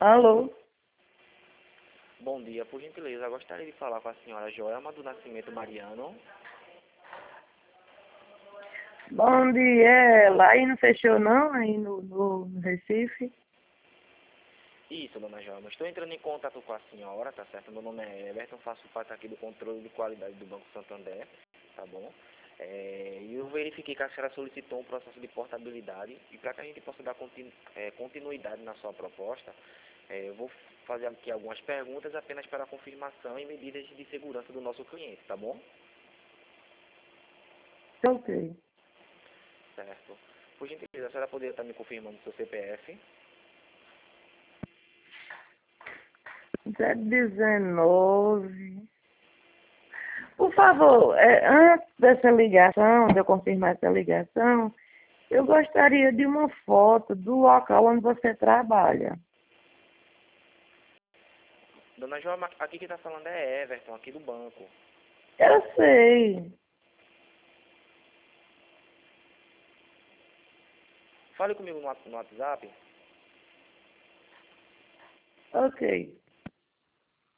Alô? Bom dia, por gentileza, gostaria de falar com a senhora Joelma do Nascimento Mariano. Bom dia, lá aí não fechou não, aí no Recife? Isso, dona Joelma, estou entrando em contato com a senhora, tá certo? Meu nome é Everton, faço parte aqui do controle de qualidade do Banco Santander, tá bom? E eu verifiquei que a senhora solicitou um processo de portabilidade e para que a gente possa dar continuidade na sua proposta, eu vou fazer aqui algumas perguntas apenas para confirmação e medidas de segurança do nosso cliente, tá bom? Ok. Certo. Por gentileza, a senhora poderia estar me confirmando seu CPF? 19. Por favor, antes dessa ligação, de eu confirmar essa ligação, eu gostaria de uma foto do local onde você trabalha. Dona Joelma, aqui quem está falando é Everton, aqui do banco. Eu sei. Fale comigo no WhatsApp. Ok.